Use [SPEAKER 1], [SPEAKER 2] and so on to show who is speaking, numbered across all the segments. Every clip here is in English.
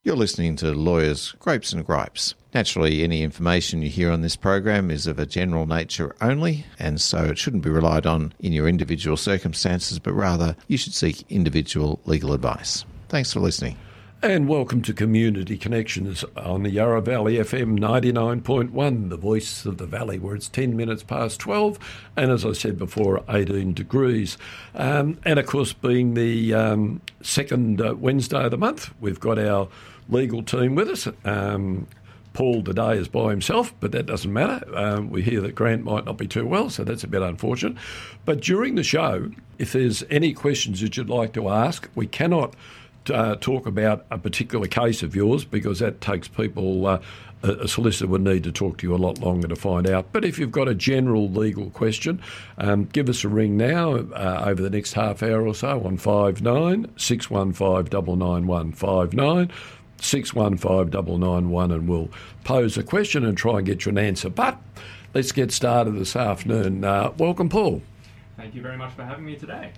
[SPEAKER 1] You're listening to Lawyers, Grapes and Gripes. Naturally, any information you hear on this program is of a general nature only, and so it shouldn't be relied on in your individual circumstances, but rather you should seek individual legal advice. Thanks for listening.
[SPEAKER 2] And welcome to Community Connections on the Yarra Valley FM 99.1, the voice of the valley, where it's 10 minutes past 12, and as I said before, 18 degrees. And of course, being the second Wednesday of the month, we've got our legal team with us. Paul today is by himself, but that doesn't matter. We hear that Grant might not be too well, so that's a bit unfortunate. But during the show, if there's any questions that you'd like to ask, we cannot talk about a particular case of yours because that takes people, a solicitor would need to talk to you a lot longer to find out. But if you've got a general legal question, give us a ring now over the next half hour or so on 59 615 99159, 615 991, and we'll pose a question and try and get you an answer. But let's get started this afternoon. Welcome, Paul.
[SPEAKER 3] Thank you very much for having me today.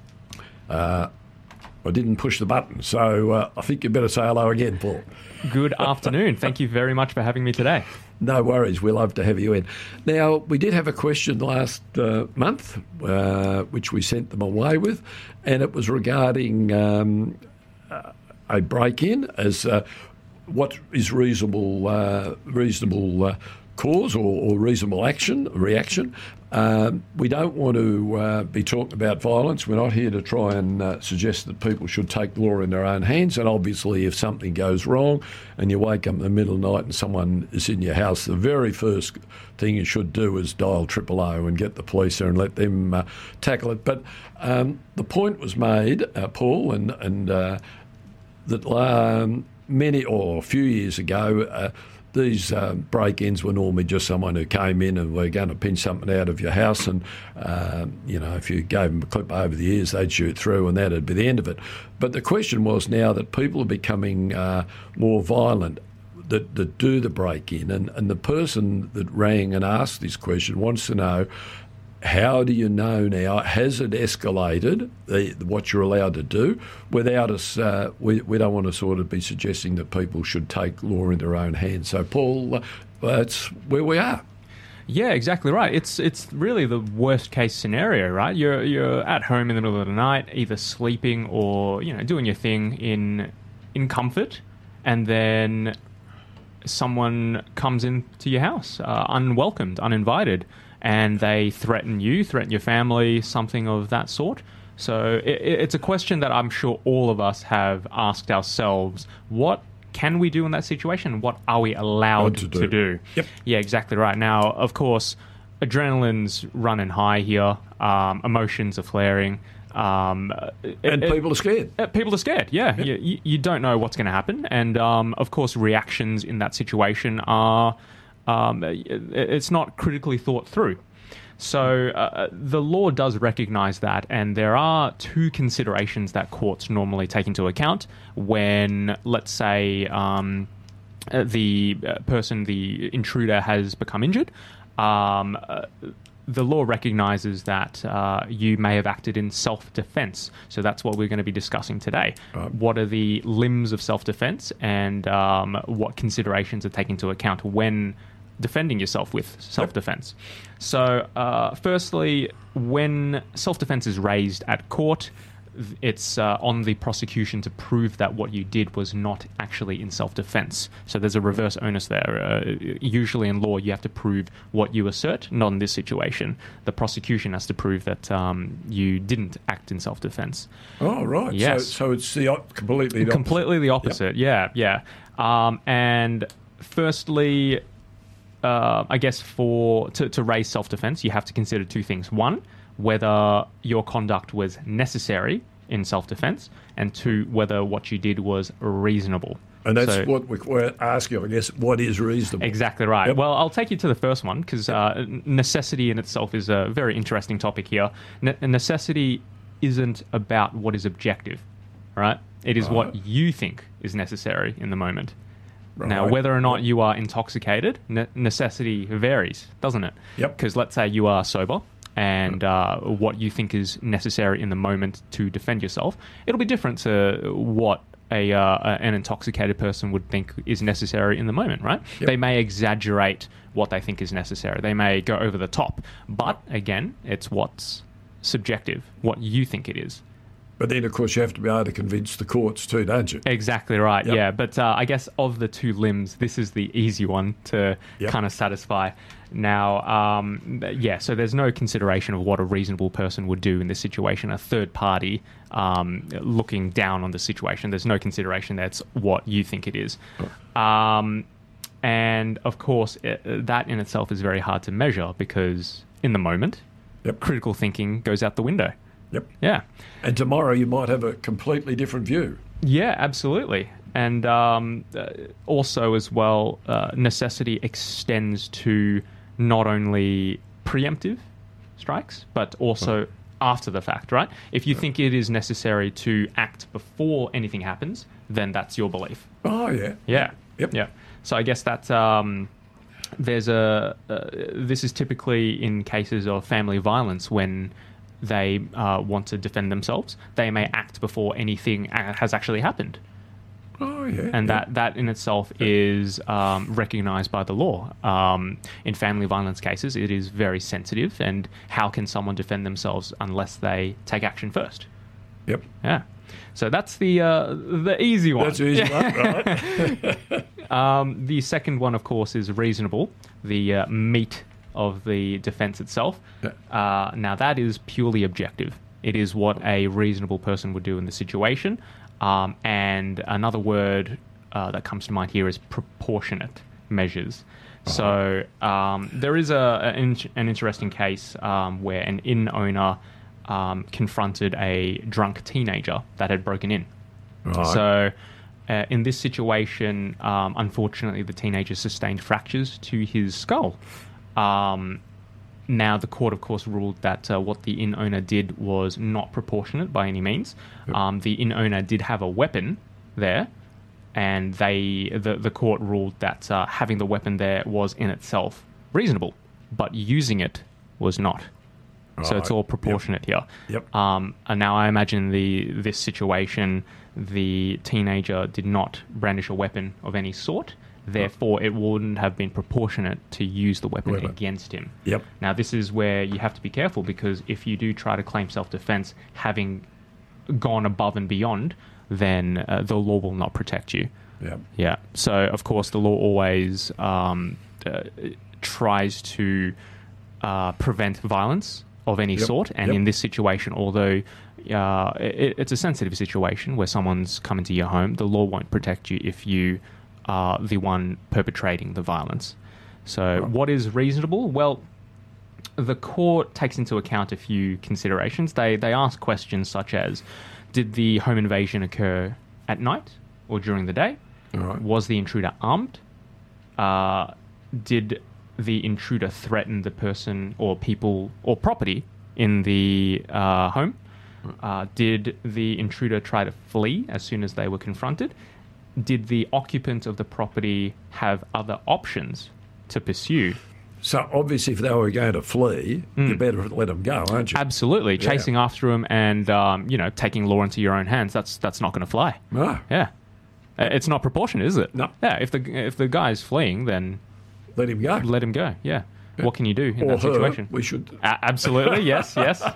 [SPEAKER 2] I didn't push the button, so I think you better say hello again, Paul.
[SPEAKER 3] Good afternoon. Thank you very much for having me today.
[SPEAKER 2] No worries. We'll love to have you in. Now, we did have a question last month, which we sent them away with, and it was regarding a break-in as what is reasonable cause or reasonable reaction. We don't want to be talking about violence. We're not here to try and suggest that people should take the law in their own hands. And obviously, if something goes wrong and you wake up in the middle of the night and someone is in your house, the very first thing you should do is dial 000 and get the police there and let them tackle it. But the point was made, Paul, and that many or a few years ago, these break-ins were normally just someone who came in and were going to pinch something out of your house, and if you gave them a clip over the ears, they'd shoot through, and that'd be the end of it. But the question was now that people are becoming more violent that do the break-in, and the person that rang and asked this question wants to know, how do you know now, has it escalated, what you're allowed to do, without us, we don't want to sort of be suggesting that people should take law in their own hands. So, Paul, that's where we are.
[SPEAKER 3] Yeah, exactly right. It's really the worst case scenario, right? You're at home in the middle of the night, either sleeping or doing your thing in comfort, and then someone comes into your house unwelcomed, uninvited, and they threaten you, threaten your family, something of that sort. So it's a question that I'm sure all of us have asked ourselves. What can we do in that situation? What are we allowed to do?
[SPEAKER 2] Yep.
[SPEAKER 3] Yeah, exactly right. Now, of course, adrenaline's running high here. Emotions are flaring.
[SPEAKER 2] And people are scared.
[SPEAKER 3] People are scared, yeah. Yep. You don't know what's going to happen. And, of course, reactions in that situation are... it's not critically thought through. So the law does recognise that, and there are two considerations that courts normally take into account when, let's say, the intruder has become injured. The law recognises that you may have acted in self-defence. So that's what we're going to be discussing today.
[SPEAKER 2] Right.
[SPEAKER 3] What are the limbs of self-defence, and what considerations are taken into account when defending yourself with self-defence. Yep. So firstly, when self-defence is raised at court, it's on the prosecution to prove that what you did was not actually in self-defence. So there's a reverse onus there. Usually in law, you have to prove what you assert. Not in this situation. The prosecution has to prove that you didn't act in self-defence.
[SPEAKER 2] Oh, right.
[SPEAKER 3] Yes.
[SPEAKER 2] So it's completely the opposite.
[SPEAKER 3] Completely the opposite, yep. Yeah. And firstly... I guess to raise self-defence, you have to consider two things. One, whether your conduct was necessary in self-defence, and two, whether what you did was reasonable.
[SPEAKER 2] And that's what we're asking, I guess, what is reasonable?
[SPEAKER 3] Exactly right.
[SPEAKER 2] Yep.
[SPEAKER 3] Well, I'll take you to the first one, because necessity in itself is a very interesting topic here. Necessity isn't about what is objective, right? It is what you think is necessary in the moment. Right. Now, whether or not you are intoxicated, necessity varies, doesn't it?
[SPEAKER 2] Yep.
[SPEAKER 3] Because let's say you are sober, and what you think is necessary in the moment to defend yourself, it'll be different to what an intoxicated person would think is necessary in the moment, right?
[SPEAKER 2] Yep.
[SPEAKER 3] They may exaggerate what they think is necessary. They may go over the top. But, again, it's what's subjective, what you think it is.
[SPEAKER 2] But then, of course, you have to be able to convince the courts too, don't you?
[SPEAKER 3] Exactly right,
[SPEAKER 2] Yep.
[SPEAKER 3] yeah. But I guess of the two limbs, this is the easy one to
[SPEAKER 2] Yep.
[SPEAKER 3] kind of satisfy. Now, so there's no consideration of what a reasonable person would do in this situation. A third party looking down on the situation, there's no consideration. That's what you think it is. And, of course, that in itself is very hard to measure because in the moment,
[SPEAKER 2] Yep.
[SPEAKER 3] critical thinking goes out the window.
[SPEAKER 2] Yep.
[SPEAKER 3] Yeah.
[SPEAKER 2] And tomorrow you might have a completely different view.
[SPEAKER 3] Yeah, absolutely. And also, as well, necessity extends to not only preemptive strikes, but also after the fact, right? If you think it is necessary to act before anything happens, then that's your belief.
[SPEAKER 2] Oh, yeah.
[SPEAKER 3] Yeah.
[SPEAKER 2] Yep.
[SPEAKER 3] Yeah. So I guess that there's this is typically in cases of family violence when they want to defend themselves. They may act before anything has actually happened.
[SPEAKER 2] Oh, yeah.
[SPEAKER 3] And
[SPEAKER 2] yeah.
[SPEAKER 3] that in itself is recognised by the law. In family violence cases, it is very sensitive. And how can someone defend themselves unless they take action first?
[SPEAKER 2] Yep.
[SPEAKER 3] Yeah. So that's the easy one.
[SPEAKER 2] That's the easy one, right?
[SPEAKER 3] The second one, of course, is reasonable. The meat of the defence itself.
[SPEAKER 2] Yeah.
[SPEAKER 3] Now, that is purely objective. It is what a reasonable person would do in the situation. And another word that comes to mind here is proportionate measures. So there is an interesting case where an inn owner confronted a drunk teenager that had broken in.
[SPEAKER 2] Right.
[SPEAKER 3] So in this situation, unfortunately, the teenager sustained fractures to his skull. Now, the court, of course, ruled that what the inn owner did was not proportionate by any means.
[SPEAKER 2] Yep.
[SPEAKER 3] The inn owner did have a weapon there, and the court ruled that having the weapon there was in itself reasonable, but using it was not. So it's all proportionate here.
[SPEAKER 2] Yep.
[SPEAKER 3] And now I imagine this situation, the teenager did not brandish a weapon of any sort. Therefore, it wouldn't have been proportionate to use the weapon against him.
[SPEAKER 2] Yep.
[SPEAKER 3] Now, this is where you have to be careful because if you do try to claim self-defense having gone above and beyond, then the law will not protect you.
[SPEAKER 2] Yep.
[SPEAKER 3] Yeah. So, of course, the law always tries to prevent violence of any sort. And in this situation, although it's a sensitive situation where someone's come into your home, the law won't protect you if you are the one perpetrating the violence. So what is reasonable? Well, the court takes into account a few considerations. They ask questions such as, did the home invasion occur at night or during the day?
[SPEAKER 2] All right.
[SPEAKER 3] Was the intruder armed? Did the intruder threaten the person or people or property in the home? Did the intruder try to flee as soon as they were confronted? Did the occupant of the property have other options to pursue?
[SPEAKER 2] So obviously, if they were going to flee, you better let them go, aren't you?
[SPEAKER 3] Absolutely, chasing after them and taking law into your own hands. That's not going to fly.
[SPEAKER 2] No.
[SPEAKER 3] Yeah, it's not proportionate, is it?
[SPEAKER 2] No.
[SPEAKER 3] Yeah, if the guy's fleeing, then
[SPEAKER 2] Let him go.
[SPEAKER 3] let him go. Yeah. What can you do in
[SPEAKER 2] Or
[SPEAKER 3] that
[SPEAKER 2] her.
[SPEAKER 3] situation?
[SPEAKER 2] We should.
[SPEAKER 3] Absolutely, yes.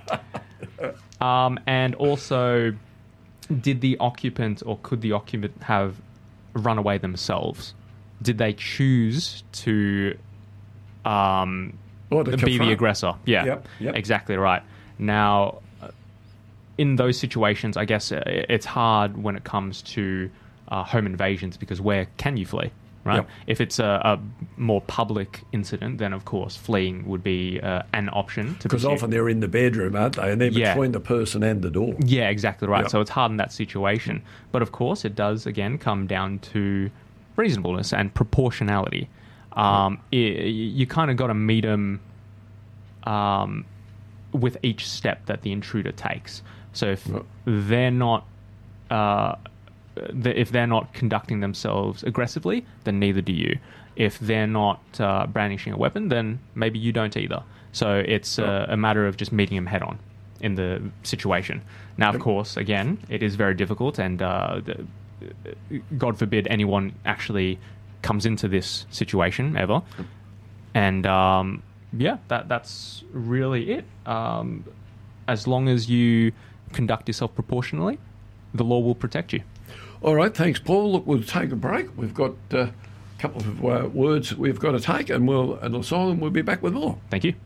[SPEAKER 3] And also, did the occupant or could the occupant have run away themselves? Did they choose to
[SPEAKER 2] Or to
[SPEAKER 3] be the
[SPEAKER 2] confront.
[SPEAKER 3] aggressor? Yeah,
[SPEAKER 2] Yep.
[SPEAKER 3] exactly right. Now, in those situations, I guess it's hard when it comes to home invasions because where can you flee? Right.
[SPEAKER 2] Yep.
[SPEAKER 3] If it's a more public incident, then of course fleeing would be an option to
[SPEAKER 2] Because
[SPEAKER 3] pursue.
[SPEAKER 2] often they're in the bedroom, aren't they? And they're
[SPEAKER 3] Yeah.
[SPEAKER 2] between the person and the door.
[SPEAKER 3] Yeah, exactly right.
[SPEAKER 2] Yep.
[SPEAKER 3] So it's hard in that situation. But of course, it does, again, come down to reasonableness and proportionality. You kind of got to meet them with each step that the intruder takes. So if they're not... if they're not conducting themselves aggressively, then neither do you. If they're not brandishing a weapon, then maybe you don't either. So it's a matter of just meeting them head on in the situation. Now, of course, again, it is very difficult, and God forbid anyone actually comes into this situation ever. And that's really it. As long as you conduct yourself proportionally, the law will protect you.
[SPEAKER 2] All right, thanks, Paul. Look, we'll take a break. We've got a couple of words we've got to take, and a song, and we'll be back with more.
[SPEAKER 3] Thank you.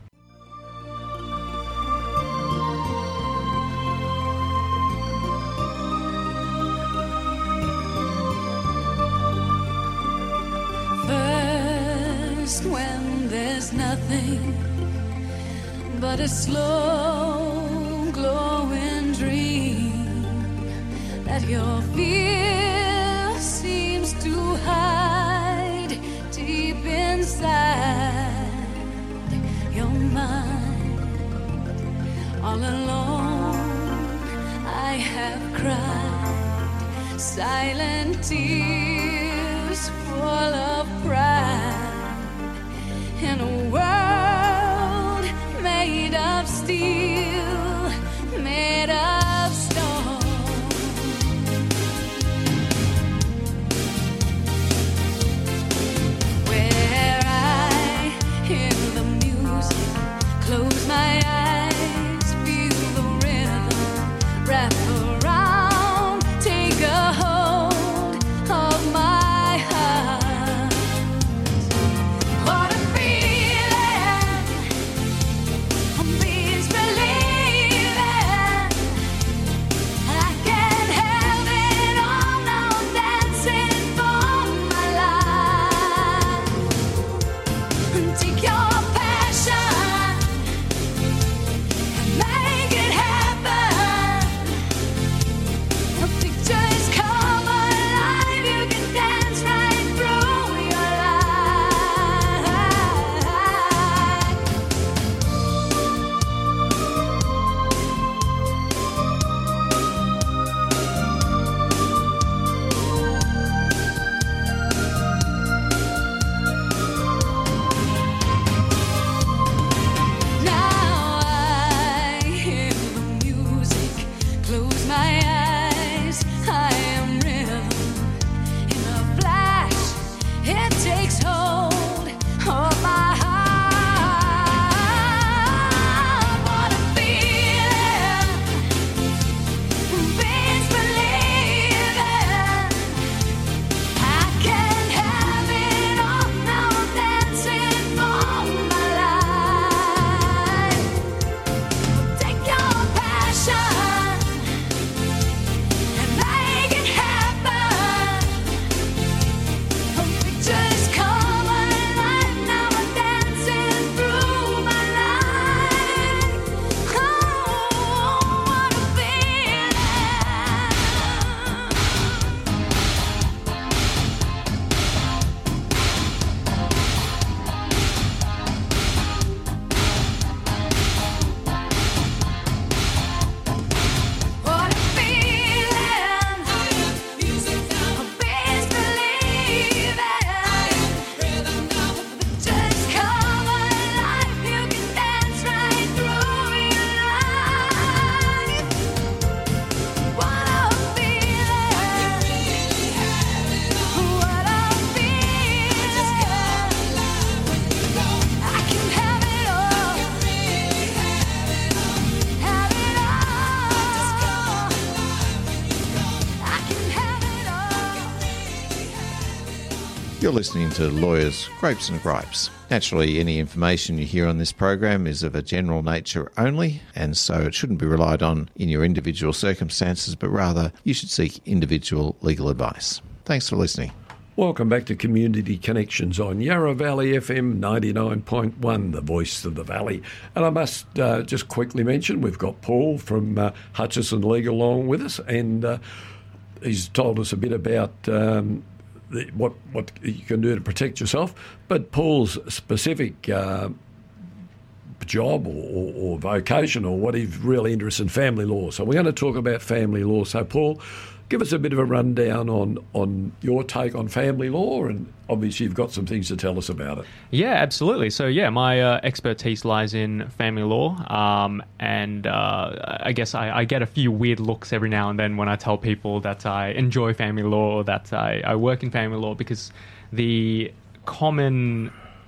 [SPEAKER 4] First, when there's nothing but a slow glowing dream that your fear seems to hide deep inside your mind. All alone I have cried silent tears full of pride in a world made of steel, made of stone. Where I hear the music, close my eyes, feel the rhythm, wrap around, take a hold of my heart. What a feeling, please believe it. I can't help it all now, dancing for my life. Take your passion and make it happen. Pictures come alive, you can dance right through your Now I hear the music, close my eyes, I am rhythm. In a flash, it takes hold of my heart. What a feeling, please believe it. I can't have it all now, I'm dancing for my life. Take your passion and make it happen. Pictures come alive, now I'm dancing through my life. Oh, what a feeling. What a feeling. Please believe it. Just come alive, you can dance right through your life. What a feeling. What a feeling. I can have it all. Have it all. I can have it all.
[SPEAKER 1] You're listening to Lawyers, Grapes and Gripes. Naturally, any information you hear on this program is of a general nature only, and so it shouldn't be relied on in your individual circumstances, but rather you should seek individual legal advice. Thanks for listening.
[SPEAKER 2] Welcome back to Community Connections on Yarra Valley FM 99.1, the voice of the valley. And I must just quickly mention we've got Paul from Hutchison Legal along with us, and he's told us a bit about what you can do to protect yourself. But Paul's specific job or vocation or what he's really interested in, family law. So we're going to talk about family law. So Paul, Give us a bit of a rundown on your take on family law, and obviously you've got some things to tell us about it.
[SPEAKER 3] Yeah, absolutely. So, my expertise lies in family law, and I guess I get a few weird looks every now and then when I tell people that I enjoy family law or that I work in family law, because the common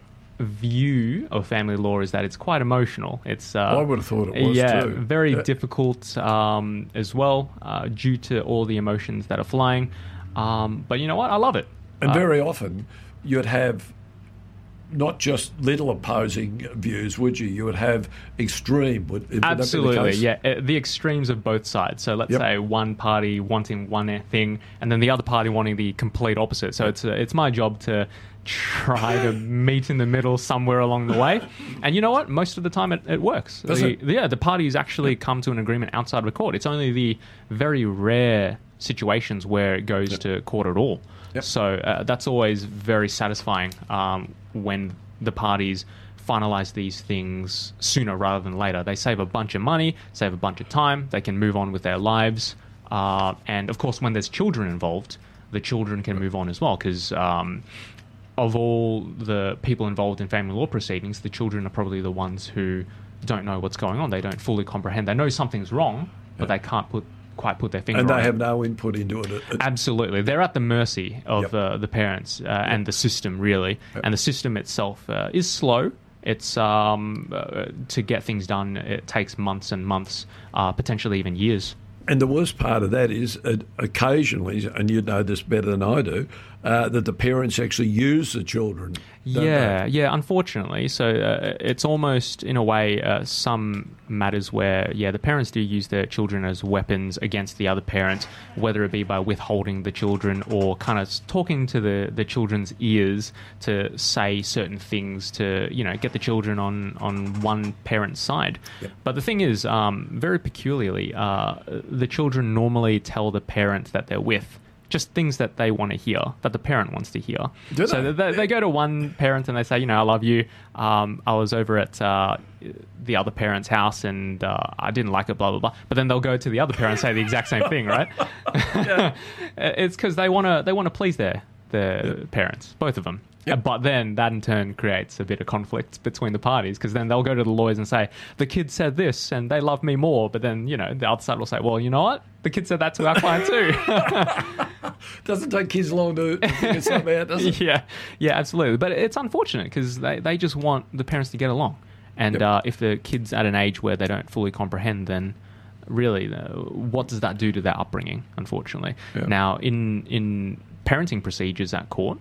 [SPEAKER 3] view of family law is that it's quite emotional. It's
[SPEAKER 2] I would have thought it was too.
[SPEAKER 3] Very difficult as well, due to all the emotions that are flying. But you know what? I love it.
[SPEAKER 2] And very often you'd have not just little opposing views, would you? You would have extreme. Would that be the
[SPEAKER 3] Absolutely,
[SPEAKER 2] case?
[SPEAKER 3] yeah. The extremes of both sides. So let's
[SPEAKER 2] Yep.
[SPEAKER 3] say one party wanting one thing, and then the other party wanting the complete opposite. So it's my job to try to meet in the middle somewhere along the way. And you know what? Most of the time it works.
[SPEAKER 2] Does it?
[SPEAKER 3] The parties actually come to an agreement outside of a court. It's only the very rare situations where it goes to court at all.
[SPEAKER 2] Yep.
[SPEAKER 3] So that's always very satisfying when the parties finalize these things sooner rather than later. They save a bunch of money, save a bunch of time, they can move on with their lives. And of course, when there's children involved, the children can move on as well, because of all the people involved in family law proceedings, the children are probably the ones who don't know what's going on. They don't fully comprehend. They know something's wrong, but they can't quite put their finger
[SPEAKER 2] And
[SPEAKER 3] on
[SPEAKER 2] they
[SPEAKER 3] it.
[SPEAKER 2] have no input into it.
[SPEAKER 3] Absolutely. They're at the mercy of the parents and the system, really. And the system itself is slow. It's to get things done, it takes months and months, potentially even years.
[SPEAKER 2] And the worst part of that is occasionally, and you know this better than I do, that the parents actually use the children. don't they?
[SPEAKER 3] Yeah, unfortunately. So it's almost, in a way, some matters where, the parents do use their children as weapons against the other parent, whether it be by withholding the children or kind of talking to the children's ears to say certain things to, get the children on one parent's side.
[SPEAKER 2] Yep.
[SPEAKER 3] But the thing is, very peculiarly, the children normally tell the parent that they're with just things that they want to hear, that the parent wants to hear.
[SPEAKER 2] Do
[SPEAKER 3] So
[SPEAKER 2] they?
[SPEAKER 3] they go to one parent and they say, I love you. I was over at the other parent's house and I didn't like it, blah, blah, blah. But then they'll go to the other parent and say the exact same thing, right? It's because they want to please their parents, both of them.
[SPEAKER 2] Yep.
[SPEAKER 3] But then that in turn creates a bit of conflict between the parties, because then they'll go to the lawyers and say, the kid said this and they love me more. But then, the other side will say, well, you know what? The kid said that to our client too.
[SPEAKER 2] Doesn't take kids long to figure something out, does it?
[SPEAKER 3] Yeah, absolutely. But it's unfortunate because they just want the parents to get along. And if the kid's at an age where they don't fully comprehend, then really, what does that do to their upbringing, unfortunately?
[SPEAKER 2] Yeah.
[SPEAKER 3] Now, in parenting procedures at court,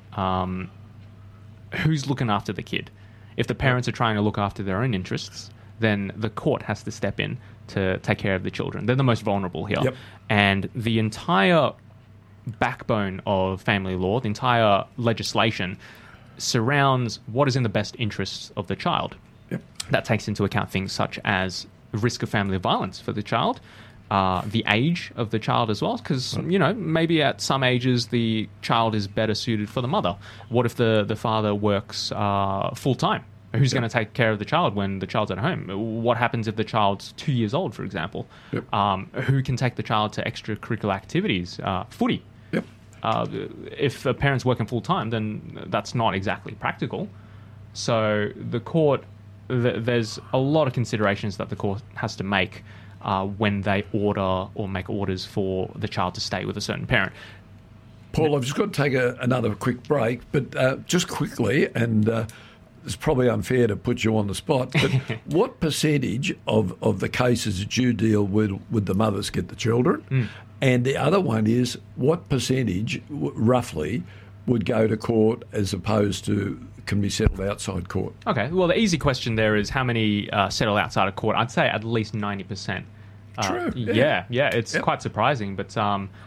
[SPEAKER 3] who's looking after the kid? If the parents are trying to look after their own interests, then the court has to step in to take care of the children. They're the most vulnerable here.
[SPEAKER 2] Yep.
[SPEAKER 3] And the entire backbone of family law, the entire legislation, surrounds what is in the best interests of the child.
[SPEAKER 2] Yep.
[SPEAKER 3] That takes into account things such as the risk of family violence for the child, the age of the child as well, because, maybe at some ages the child is better suited for the mother. What if the father works full-time? Who's going to take care of the child when the child's at home? What happens if the child's 2 years old, for example?
[SPEAKER 2] Yep.
[SPEAKER 3] Who can take the child to extracurricular activities? Footy.
[SPEAKER 2] Yep.
[SPEAKER 3] If a parent's working full-time, then that's not exactly practical. So the court, there's a lot of considerations that the court has to make when they order or make orders for the child to stay with a certain parent.
[SPEAKER 2] Paul, I've just got to take another quick break, but just quickly, and it's probably unfair to put you on the spot, but what percentage of the cases that you deal with the mothers get the children? And the other one is, what percentage, roughly, would go to court as opposed to can be settled outside court?
[SPEAKER 3] Okay, well, the easy question there is how many settle outside of court? I'd say at least 90%.
[SPEAKER 2] True.
[SPEAKER 3] Yeah, it's
[SPEAKER 2] Yep.
[SPEAKER 3] quite surprising, but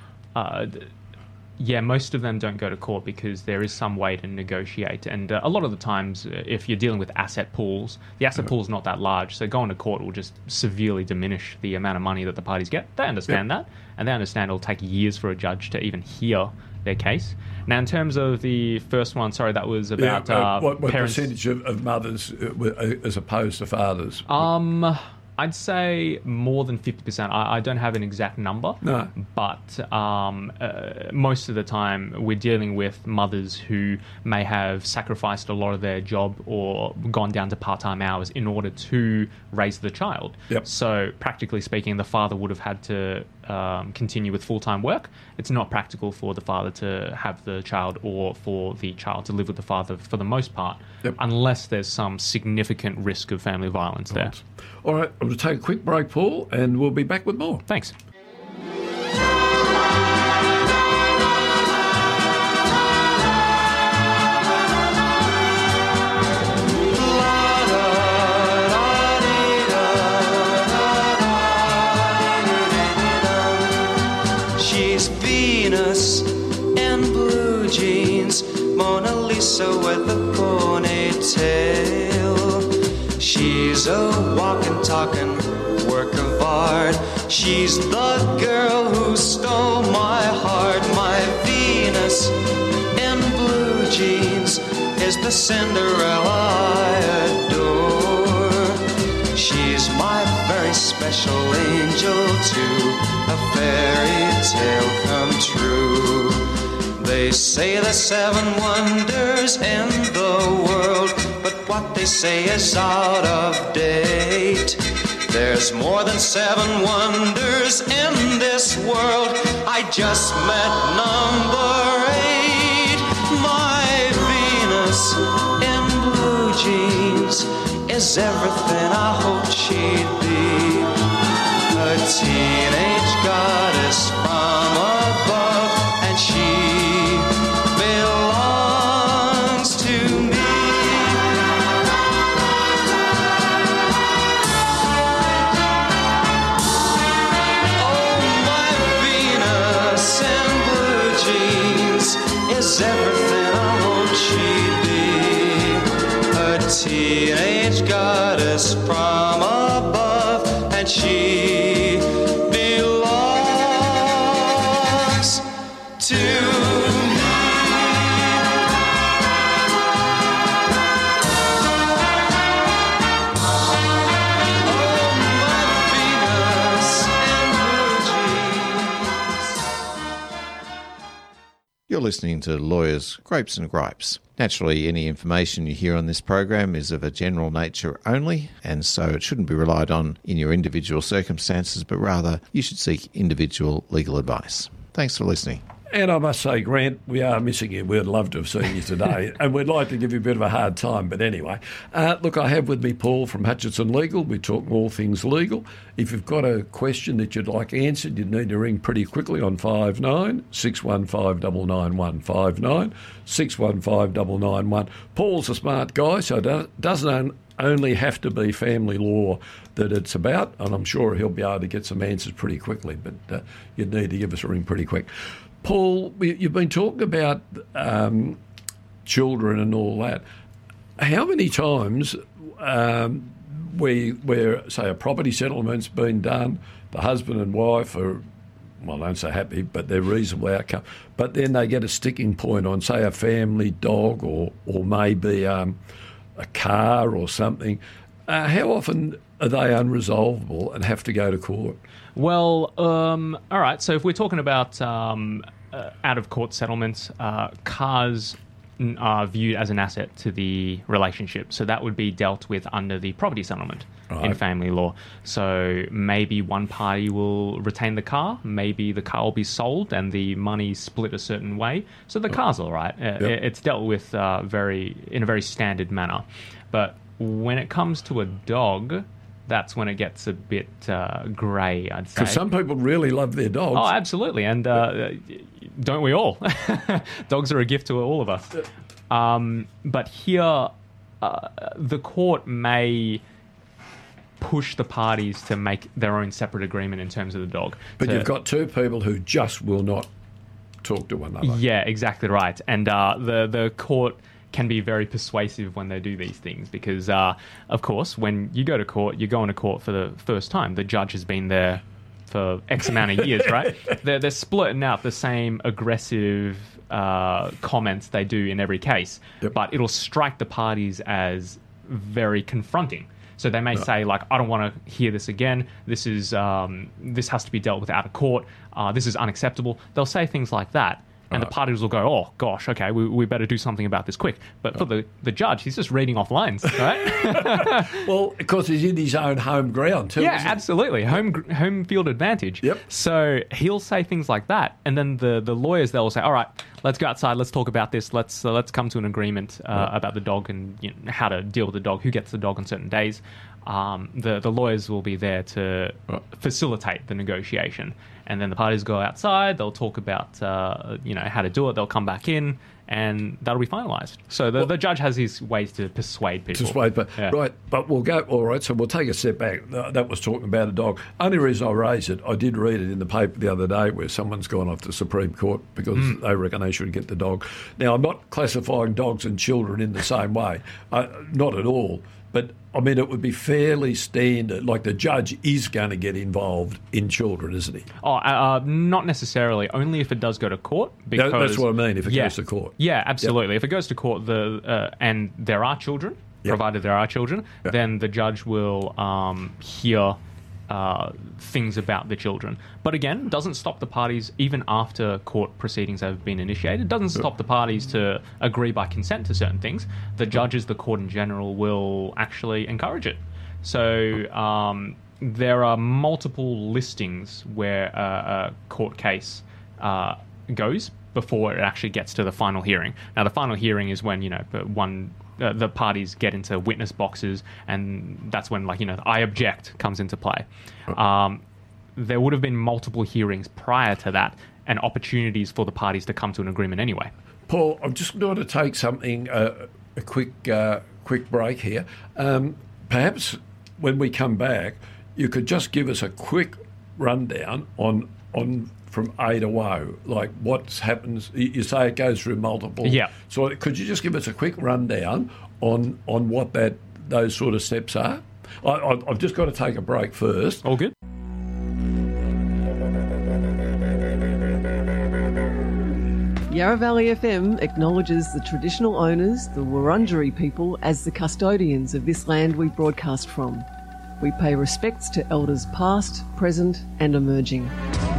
[SPEAKER 3] most of them don't go to court because there is some way to negotiate. And a lot of the times, if you're dealing with asset pools, the asset pool's not that large, so going to court will just severely diminish the amount of money that the parties get. They understand that, and they understand it'll take years for a judge to even hear their case. Now, in terms of the first one, sorry, that was about
[SPEAKER 2] what
[SPEAKER 3] parents.
[SPEAKER 2] percentage of mothers as opposed to fathers?
[SPEAKER 3] I'd say more than 50%. I don't have an exact number,
[SPEAKER 2] No.
[SPEAKER 3] but most of the time we're dealing with mothers who may have sacrificed a lot of their job or gone down to part-time hours in order to raise the child.
[SPEAKER 2] Yep.
[SPEAKER 3] So practically speaking, the father would have had to continue with full-time work. It's not practical for the father to have the child or for the child to live with the father for the most part,
[SPEAKER 2] Yep.
[SPEAKER 3] unless there's some significant risk of family violence there.
[SPEAKER 2] All right, I'm going to take a quick break, Paul, and we'll be back with more.
[SPEAKER 3] Thanks.
[SPEAKER 5] She's Venus in blue jeans, Mona Lisa with a ponytail. She's a walking, talking work of art. She's the girl who stole my heart. My Venus in blue jeans is the Cinderella I adore. She's my very special angel too, a fairy tale come true. They say there's 7 wonders in the world, but what they say is out of date. There's more than 7 wonders in this world. I just met number 8. My Venus in blue jeans is everything I hoped she'd be. A teenage goddess from above, and she belongs to me. Oh, my Venus in blue jeans is everything I hoped she'd be. A teenage goddess from above, and she belongs to me. Oh, my Venus in blue jeans.
[SPEAKER 1] You're listening to Lawyers, Grapes and Gripes. Naturally, any information you hear on this program is of a general nature only, and so it shouldn't be relied on in your individual circumstances, but rather you should seek individual legal advice. Thanks for listening.
[SPEAKER 2] And I must say, Grant, we are missing you. We'd love to have seen you today, and we'd like to give you a bit of a hard time. But anyway, look, I have with me Paul from Hutchinson Legal. We talk all things legal. If you've got a question that you'd like answered, you'd need to ring pretty quickly on 59 615 991 59 615 991. Paul's a smart guy, so it doesn't only have to be family law that it's about, and I'm sure he'll be able to get some answers pretty quickly, but you'd need to give us a ring pretty quick. Paul, you've been talking about children and all that. How many times where, say, a property settlement's been done, the husband and wife are, well, I don't say happy, but they're reasonable outcome, but then they get a sticking point on, say, a family dog or maybe a car or something. How often are they unresolvable and have to go to court?
[SPEAKER 3] Well, all right. So if we're talking about out-of-court settlements, cars are viewed as an asset to the relationship. So that would be dealt with under the property settlement in family law. So maybe one party will retain the car, maybe the car will be sold and the money split a certain way. So the car's all right. It's dealt with in a very standard manner. But when it comes to a dog, that's when it gets a bit grey, I'd say.
[SPEAKER 2] Because some people really love their dogs.
[SPEAKER 3] Oh, absolutely. And don't we all? Dogs are a gift to all of us. But here, the court may push the parties to make their own separate agreement in terms of the dog.
[SPEAKER 2] But you've got two people who just will not talk to one another.
[SPEAKER 3] Yeah, exactly right. And the court can be very persuasive when they do these things because, of course, when you go to court, you're going to court for the first time. The judge has been there for X amount of years, right? They're splitting out the same aggressive comments they do in every case, but it'll strike the parties as very confronting. So they may say, like, I don't want to hear this again. This is this has to be dealt with out of court. This is unacceptable. They'll say things like that. And the parties will go, oh, gosh, okay, we better do something about this quick. But for the judge, he's just reading off lines, right?
[SPEAKER 2] Well, because he's in his own home ground too.
[SPEAKER 3] Yeah,
[SPEAKER 2] isn't he?
[SPEAKER 3] absolutely. Home field advantage.
[SPEAKER 2] Yep.
[SPEAKER 3] So he'll say things like that. And then the lawyers, they'll say, all right, let's go outside. Let's talk about this. Let's come to an agreement about the dog and how to deal with the dog, who gets the dog on certain days. The lawyers will be there to facilitate the negotiation. And then the parties go outside. They'll talk about how to do it. They'll come back in, and that'll be finalised. So the judge has his ways to persuade people.
[SPEAKER 2] Right. But we'll go. All right. So we'll take a step back. That was talking about a dog. Only reason I raised it, I did read it in the paper the other day where someone's gone off to Supreme Court because they reckon they should get the dog. Now, I'm not classifying dogs and children in the same way. Not at all. But, I mean, it would be fairly standard. Like, the judge is going to get involved in children, isn't he?
[SPEAKER 3] Not necessarily. Only if it does go to court. Because,
[SPEAKER 2] that's what I mean, if it goes to court.
[SPEAKER 3] Yeah, absolutely. If it goes to court and there are children, provided there are children, then the judge will hear things about the children. But again, doesn't stop the parties, even after court proceedings have been initiated, doesn't stop the parties to agree by consent to certain things. The judges, the court in general, will actually encourage it. So there are multiple listings where a court case goes before it actually gets to the final hearing. Now, the final hearing is when, the parties get into witness boxes, and that's when, I object comes into play. There would have been multiple hearings prior to that and opportunities for the parties to come to an agreement anyway.
[SPEAKER 2] Paul, I'm just going to take something, a quick break here. Perhaps when we come back, you could just give us a quick rundown on from A to O, like what happens. You say it goes through multiple.
[SPEAKER 3] Yeah.
[SPEAKER 2] So could you just give us a quick rundown on what those sort of steps are? I've just got to take a break first.
[SPEAKER 3] All good.
[SPEAKER 6] Yarra Valley FM acknowledges the traditional owners, the Wurundjeri people, as the custodians of this land we broadcast from. We pay respects to elders past, present and emerging.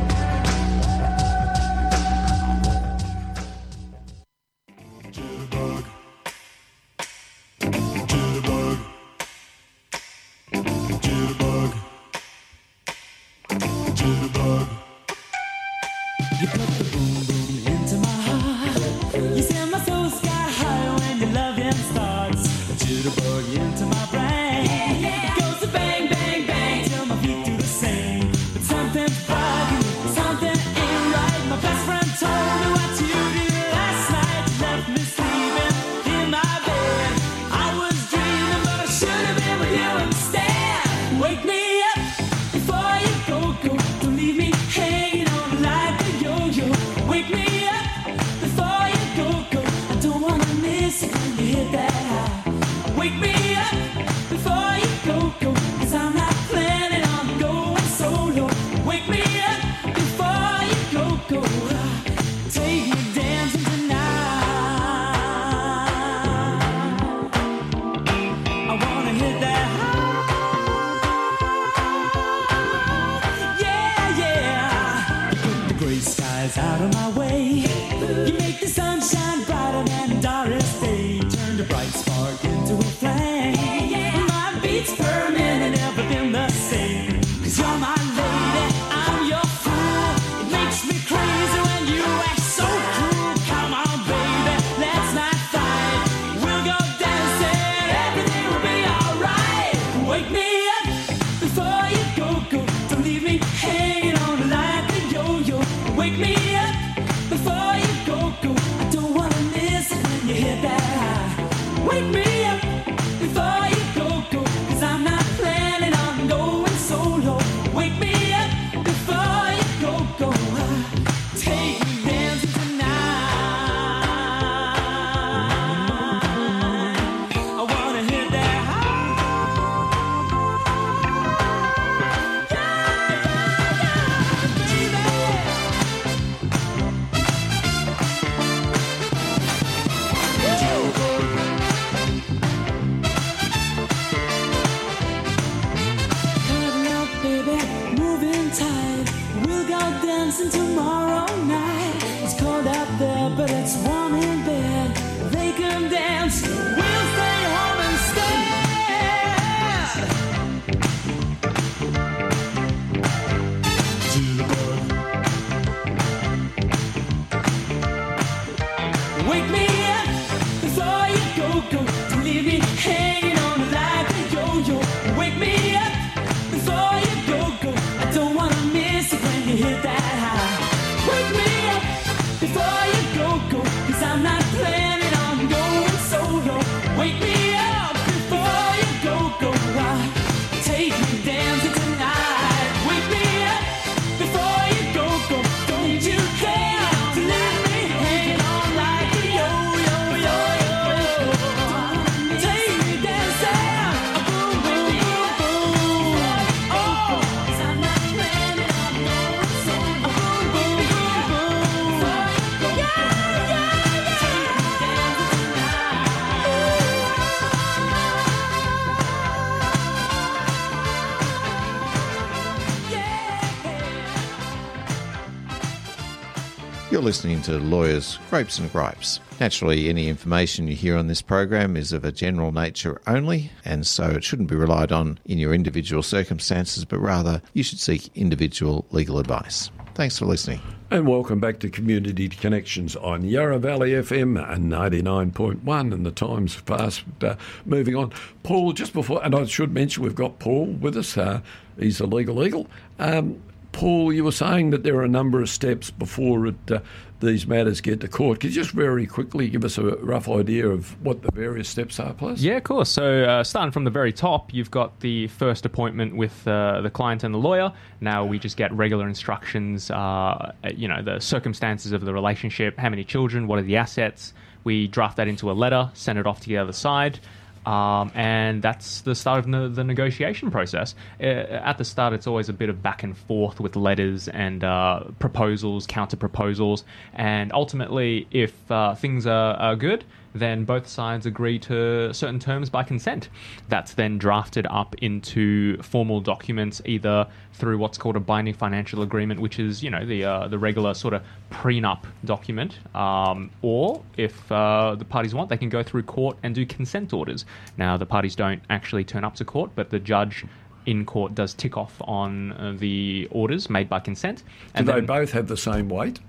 [SPEAKER 7] Out of my way, you make the sunshine brighter than Doris Day. Turn the bright spark into a flame. My beats per minute never been the same. 'Cause you're my lady, I'm your fool. It makes me crazy when you act so cruel. Come on, baby, let's not fight. We'll go dancing, everything will be alright. Wake me up before you go. Don't leave me hanging on like a yo-yo. Wake me up before you go. I don't wanna miss it when you hit that. can dance. We'll stay home instead. To the bar. Wake me up before you go. Don't leave me hanging on like a yo-yo. Wake me up before you go. I don't wanna miss it when you hit that high. Wake me up before you go. 'Cause I'm not planning on going solo. Wake me up before you go. Take me dancing tonight. Wake me up before you go. Don't you care to leave me hanging on like a yo-yo. Take me dancing. Boom, boom, boom, boom. Oh, 'cause I'm not planning on going solo. Boom, boom, boom, boom. Yeah.
[SPEAKER 1] You're listening to Lawyers, Grapes and Gripes. Naturally, any information you hear on this program is of a general nature only, and so it shouldn't be relied on in your individual circumstances, but rather you should seek individual legal advice. Thanks for listening.
[SPEAKER 2] And welcome back to Community Connections on Yarra Valley FM and 99.1, and the time's fast moving on. Paul, just before, and I should mention we've got Paul with us. He's a legal eagle. Paul, you were saying that there are a number of steps before these matters get to court. Could you just very quickly give us a rough idea of what the various steps are, please?
[SPEAKER 3] Yeah, of course. So starting from the very top, you've got the first appointment with the client and the lawyer. Now we just get regular instructions, the circumstances of the relationship, how many children, what are the assets. We draft that into a letter, send it off to the other side. And that's the start of the negotiation process. At the start, it's always a bit of back and forth with letters and proposals, counter proposals. And ultimately, if things are good, then both sides agree to certain terms by consent. That's then drafted up into formal documents, either through what's called a binding financial agreement, which is, the regular sort of prenup document, or if the parties want, they can go through court and do consent orders. Now, the parties don't actually turn up to court, but the judge in court does tick off on the orders made by consent.
[SPEAKER 2] And do they both have the same weight?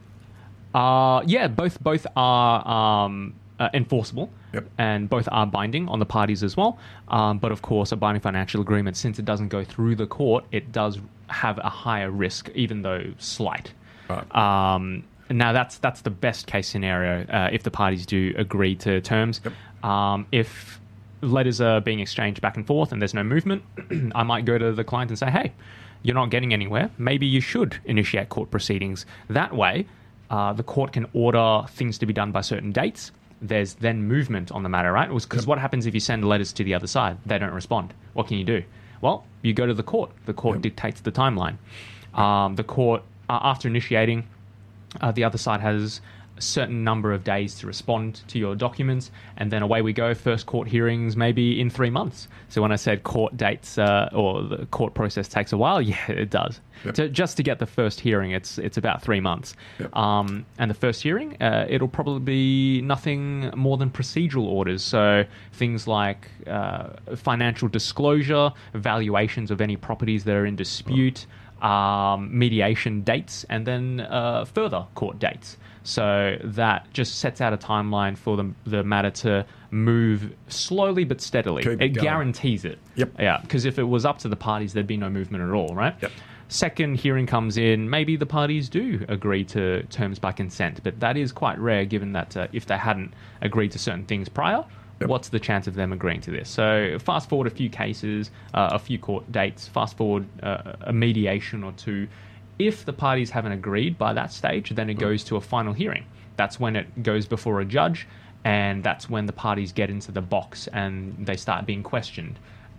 [SPEAKER 3] Yeah, both are enforceable,
[SPEAKER 2] yep,
[SPEAKER 3] and both are binding on the parties as well. But of course, a binding financial agreement, since it doesn't go through the court, it does have a higher risk, even though slight.
[SPEAKER 2] Right.
[SPEAKER 3] Now, that's the best case scenario if the parties do agree to terms.
[SPEAKER 2] Yep.
[SPEAKER 3] If letters are being exchanged back and forth and there's no movement, I might go to the client and say, hey, you're not getting anywhere. Maybe you should initiate court proceedings. That way, the court can order things to be done by certain dates. There's then movement on the matter, right? Because what happens if you send letters to the other side? They don't respond. What can you do? Well, you go to the court. The court dictates the timeline. The court, after initiating, the other side has a certain number of days to respond to your documents, and then away we go. First court hearings maybe in 3 months. So when I said court dates or the court process takes a while, yeah, it does.
[SPEAKER 2] Yep.
[SPEAKER 3] So just to get the first hearing, it's about 3 months.
[SPEAKER 2] Yep.
[SPEAKER 3] And the first hearing, it'll probably be nothing more than procedural orders. So things like financial disclosure, valuations of any properties that are in dispute, mediation dates, and then further court dates. So that just sets out a timeline for the matter to move slowly but steadily.
[SPEAKER 2] Keep
[SPEAKER 3] it
[SPEAKER 2] going.
[SPEAKER 3] guarantees it.
[SPEAKER 2] Yep.
[SPEAKER 3] Yeah, because if it was up to the parties, there'd be no movement at all, right?
[SPEAKER 2] Yep.
[SPEAKER 3] Second hearing comes in, maybe the parties do agree to terms by consent, but that is quite rare given that if they hadn't agreed to certain things prior,
[SPEAKER 2] Yep.
[SPEAKER 3] what's the chance of them agreeing to this? So fast forward a few cases, a few court dates, fast forward a mediation or two. If the parties haven't agreed by that stage, then it goes to a final hearing. That's when it goes before a judge, and that's when the parties get into the box and they start being questioned.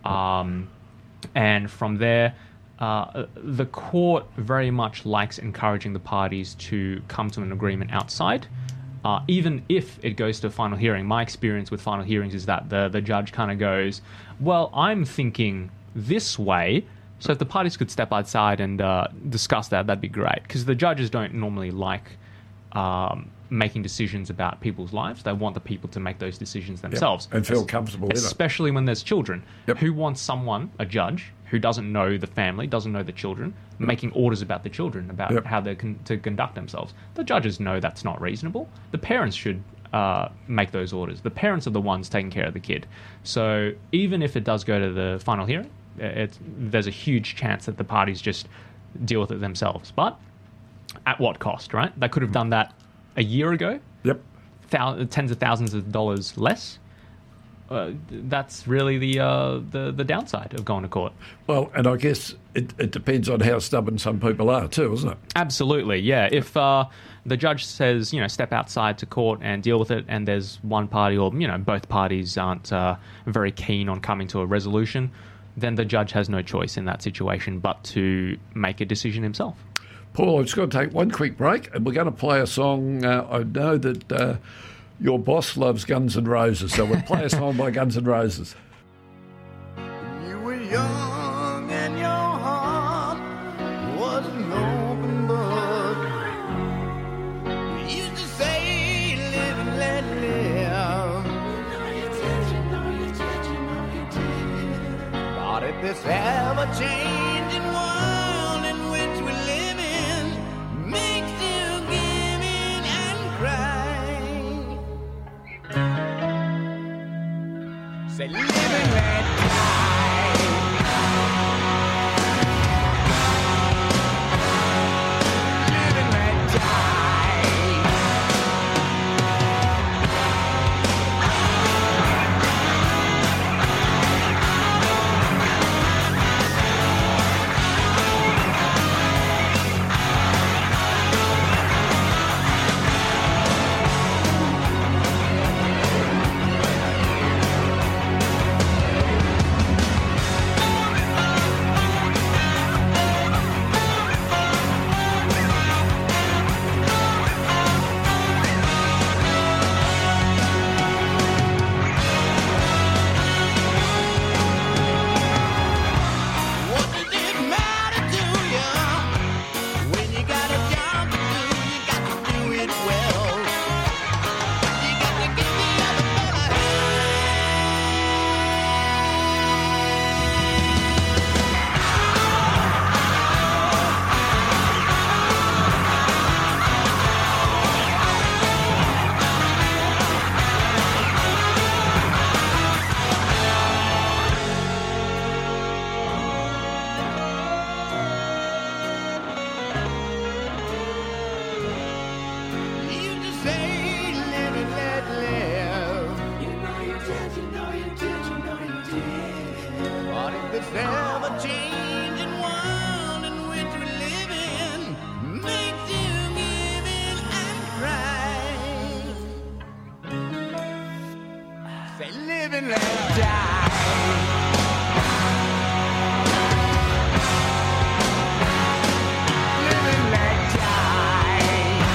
[SPEAKER 3] And from there, the court very much likes encouraging the parties to come to an agreement outside. Even if it goes to a final hearing, my experience with final hearings is that the judge kind of goes, well, I'm thinking this way, so if the parties could step outside and discuss that, that'd be great. Because the judges don't normally like making decisions about people's lives. They want the people to make those decisions themselves.
[SPEAKER 2] And feel comfortable with it.
[SPEAKER 3] Especially when there's children.
[SPEAKER 2] Yep.
[SPEAKER 3] Who wants someone, a judge, who doesn't know the family, doesn't know the children, making orders about the children, about
[SPEAKER 2] Yep.
[SPEAKER 3] how they're to conduct themselves? The judges know that's not reasonable. The parents should make those orders. The parents are the ones taking care of the kid. So even if it does go to the final hearing, there's a huge chance that the parties just deal with it themselves. But at what cost, right? They could have done that a year ago.
[SPEAKER 2] Yep.
[SPEAKER 3] Tens of thousands of dollars less. That's really the downside of going to court.
[SPEAKER 2] Well, and I guess it depends on how stubborn some people are too, isn't it?
[SPEAKER 3] Absolutely, yeah. If the judge says, step outside to court and deal with it, and there's one party or, both parties aren't very keen on coming to a resolution, then the judge has no choice in that situation but to make a decision himself.
[SPEAKER 2] Paul, I'm just going to take one quick break, and we're going to play a song. I know that your boss loves Guns N' Roses, so we'll play a song by Guns N' Roses.
[SPEAKER 8] You were young and your heart was an open book. You used to say, live and let live. But if this ever-changing world in which we live in makes you give in and cry, say, live and let die. Live and let die. What does it matter to you when you got a job to do? You got to do it well. You got to give the other fella you just say, live and let live. You know you did, you know you did, you know you did. But if this ever-changing world in which we live in makes you give in and cry, say, live and let die. Live and let die.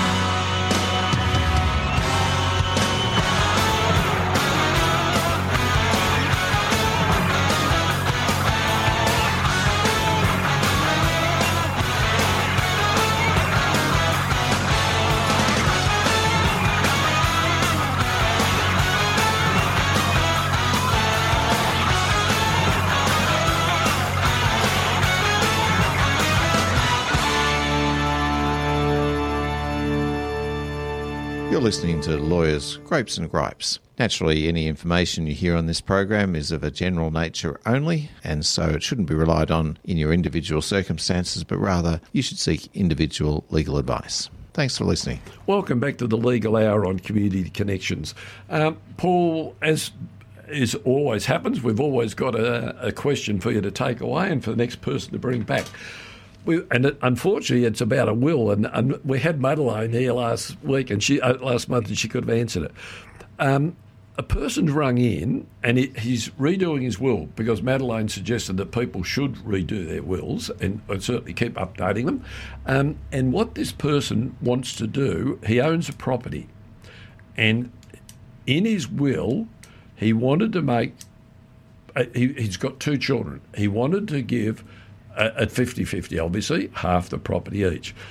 [SPEAKER 1] You're listening to Lawyers, Grapes and Gripes. Naturally, any information you hear on this program is of a general nature only, and so it shouldn't be relied on in your individual circumstances, but rather you should seek individual legal advice. Thanks for listening.
[SPEAKER 2] Welcome back to the Legal Hour on Community Connections. Paul, as is always happens, we've always got a question for you to take away and for the next person to bring back. Unfortunately, it's about a will, and we had Madeleine here last week, and last month, and she could have answered it. A person's rung in, and he's redoing his will because Madeleine suggested that people should redo their wills and certainly keep updating them. And what this person wants to do, he owns a property, and in his will, he wanted to make. He's got two children. He wanted to give. At 50-50, obviously, half the property each.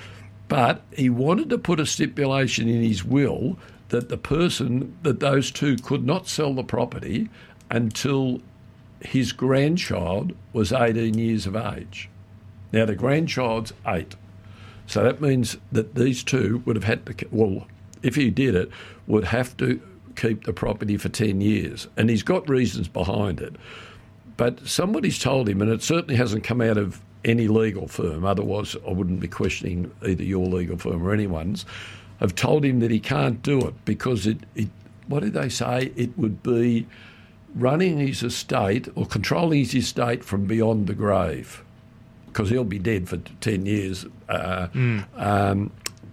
[SPEAKER 2] But he wanted to put a stipulation in his will that those two could not sell the property until his grandchild was 18 years of age. Now, the grandchild's 8. So that means that these two would have had to, well, if he did it, would have to keep the property for 10 years. And he's got reasons behind it. But somebody's told him, and it certainly hasn't come out of any legal firm, otherwise I wouldn't be questioning either your legal firm or anyone's, have told him that he can't do it because it what did they say? It would be running his estate or controlling his estate from beyond the grave because he'll be dead for 10 years. And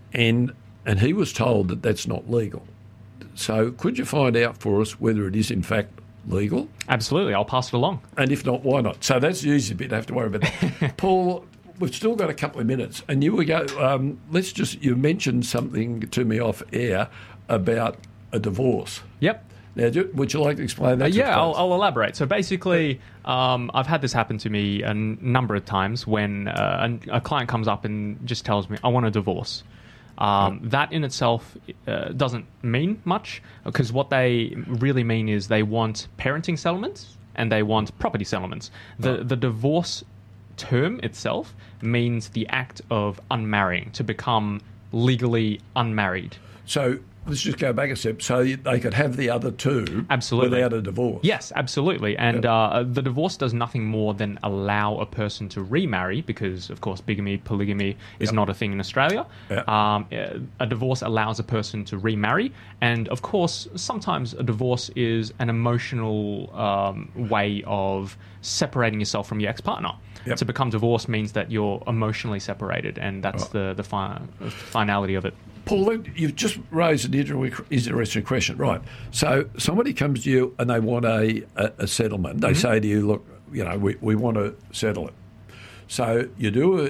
[SPEAKER 2] he was told that that's not legal. So could you find out for us whether it is in fact legal?
[SPEAKER 3] Absolutely, I'll pass it along.
[SPEAKER 2] And if not, why not? So that's the easy bit, I have to worry about that. Paul, we've still got a couple of minutes, and you you mentioned something to me off air about a divorce.
[SPEAKER 3] Yep.
[SPEAKER 2] Now, would you like to explain that?
[SPEAKER 3] Yeah, I'll elaborate. So basically, I've had this happen to me a number of times when a client comes up and just tells me, I want a divorce. That in itself doesn't mean much because what they really mean is they want parenting settlements and they want property settlements. The divorce term itself means the act of unmarrying, to become legally unmarried.
[SPEAKER 2] So let's just go back a step. So they could have the other two
[SPEAKER 3] Absolutely.
[SPEAKER 2] without a divorce.
[SPEAKER 3] Yes, absolutely. And the divorce does nothing more than allow a person to remarry because, of course, bigamy, polygamy is not a thing in Australia.
[SPEAKER 2] Yep.
[SPEAKER 3] A divorce allows a person to remarry. And, of course, sometimes a divorce is an emotional way of separating yourself from your ex-partner.
[SPEAKER 2] Yep.
[SPEAKER 3] To become divorced means that you're emotionally separated, and that's the finality of it.
[SPEAKER 2] Paul, you've just raised an interesting question. Right. So somebody comes to you and they want a settlement. They say to you, look, we want to settle it. So you do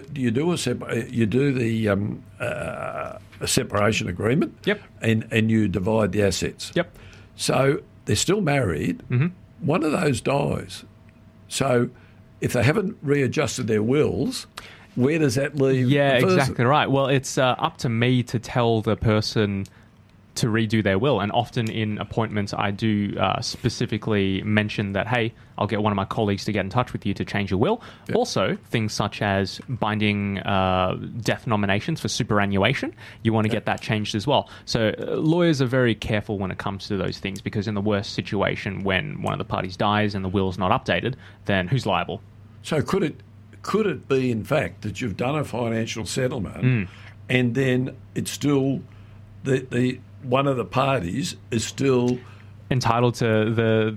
[SPEAKER 2] a separation agreement.
[SPEAKER 3] Yep.
[SPEAKER 2] And you divide the assets.
[SPEAKER 3] Yep.
[SPEAKER 2] So they're still married. Mm-hmm. One of those dies. So if they haven't readjusted their wills, where does that leave the person?
[SPEAKER 3] Exactly right. Well, it's up to me to tell the person to redo their will. And often in appointments, I do specifically mention that, hey, I'll get one of my colleagues to get in touch with you to change your will. Yep. Also, things such as binding death nominations for superannuation, you want to get that changed as well. So lawyers are very careful when it comes to those things because in the worst situation, when one of the parties dies and the will's not updated, then who's liable?
[SPEAKER 2] So could it be, in fact, that you've done a financial settlement and then it's still the one of the parties is still
[SPEAKER 3] entitled to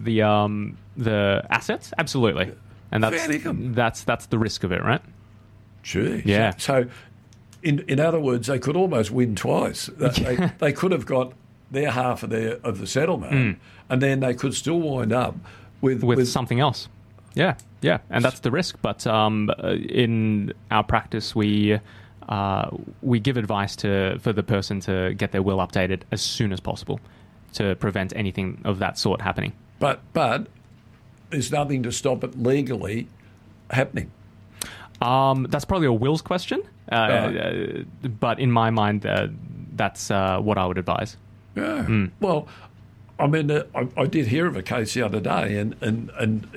[SPEAKER 3] the assets? Absolutely, and that's the risk of it, right?
[SPEAKER 2] Gee,
[SPEAKER 3] yeah.
[SPEAKER 2] So, in other words, they could almost win twice. They could have got their half of the settlement, and then they could still wind up with
[SPEAKER 3] something else. Yeah, and that's the risk. But in our practice, we give advice for the person to get their will updated as soon as possible to prevent anything of that sort happening.
[SPEAKER 2] But there's nothing to stop it legally happening.
[SPEAKER 3] That's probably a wills question. But in my mind, that's what I would advise.
[SPEAKER 2] Yeah. Well, I mean, I did hear of a case the other day, and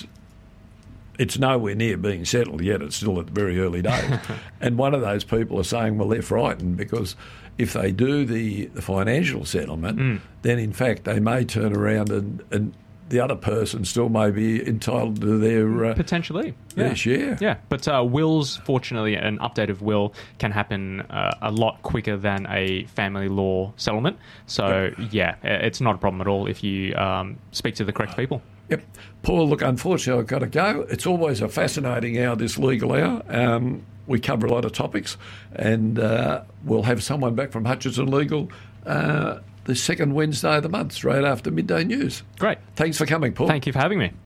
[SPEAKER 2] it's nowhere near being settled yet. It's still at the very early days. And one of those people are saying, well, they're frightened because if they do the financial settlement, then in fact they may turn around and the other person still may be entitled to their
[SPEAKER 3] potentially
[SPEAKER 2] their share.
[SPEAKER 3] Yeah, but wills, fortunately, an update of will can happen a lot quicker than a family law settlement. So it's not a problem at all if you speak to the correct people.
[SPEAKER 2] Yep. Paul, look, unfortunately, I've got to go. It's always a fascinating hour, this legal hour. We cover a lot of topics, and we'll have someone back from Hutchinson Legal the second Wednesday of the month, straight after midday news.
[SPEAKER 3] Great.
[SPEAKER 2] Thanks for coming, Paul.
[SPEAKER 3] Thank you for having me.